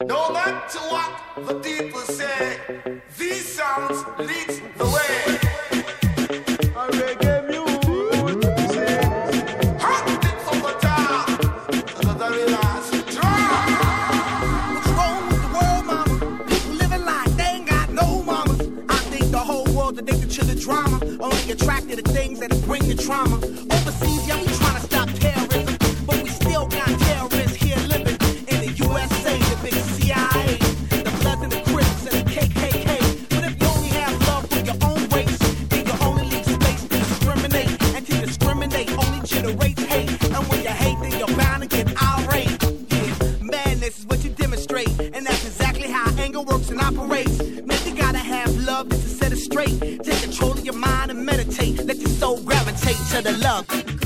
No matter what the people say, these sounds lead the way. A reggae music, hot it from the top, that I realize What's wrong with the world, mama? People living like they ain't got no mamas. I think the whole world's addicted to the drama, only attracted to things that bring the trauma. Overseas, yeah, we trying to stop terrorism, but we still got terrorists here living in the USA, the big CIA, the Bloods and the Crips and the KKK. But if you only have love for your own race, then you only leave space to discriminate, and to discriminate only generates hate. And when you hate, then you're bound to get irate. Yeah, madness is what you demonstrate, and that's exactly how anger works and operates. Man, you gotta have love just to set it straight. Take control of your mind and meditate. Let your soul gravitate to the love.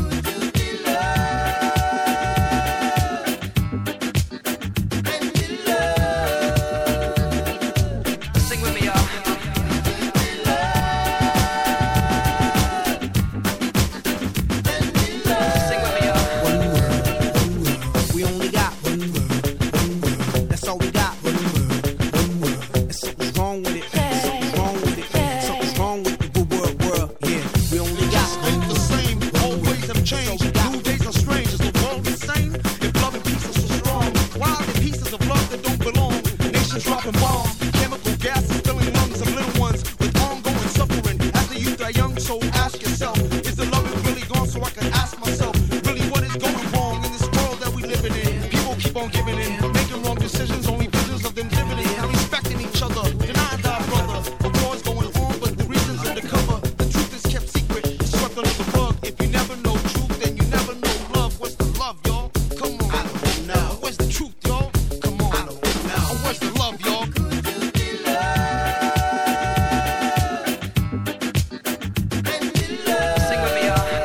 Sing with me, y'all. Sing with me, y'all. One world. We only got one world. That's all we got. One world. And something's wrong with it. Something's wrong with it. Something's wrong with the world. Yeah, we only got one The same, old ways have changed. New days are strange. Is the world insane? If love and peace are so strong, why are there pieces of love that don't belong? Nations dropping bombs, chemical gases filling lungs of little ones with ongoing suffering. As the youth are young, so ask yourself, is the love really gone? So I can ask myself, really what is going wrong in this world that we living in? People keep on giving in, making wrong decisions, only visions of them living in, not respecting each other, denying thy brother. The war's going on, but the reason's undercover. The truth is kept secret, it's swept under the rug. If you never know truth, then you never know love. What's the love, y'all? Come on. I don't know. Where's the truth, y'all? Come on. I don't know. Where's the love, y'all? Sing with me, y'all.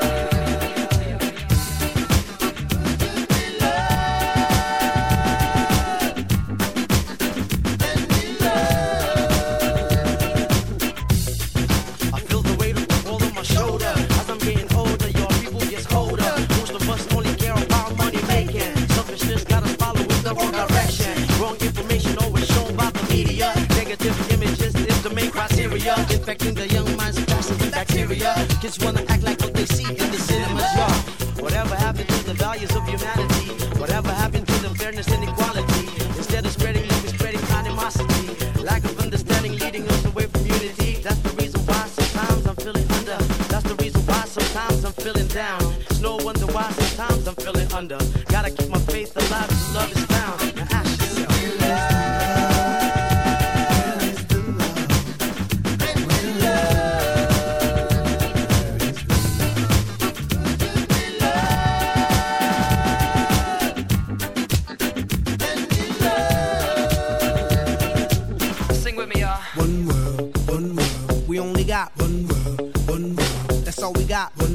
I feel the weight of the world on my shoulder. As I'm getting older, your people gets colder. Most of us only care about money making. Selfishness got us follow in the wrong direction. Wrong information always shown by the media. Negative images is the main criteria. Infecting the young minds, passing the bacteria. Kids wanna act like what they see in the cinemas, y'all. Whatever happened to the values of humanity? Whatever happened to the fairness and equality? Instead of spreading love, we're spreading animosity. Lack of understanding leading us away from unity. That's the reason why sometimes I'm feeling under. That's the reason why sometimes I'm feeling down. It's no wonder why sometimes I'm feeling under. Gotta keep my faith alive till love is found. Now ask yourself. Sing with me, y'all. One world. We only got one world. That's all we got.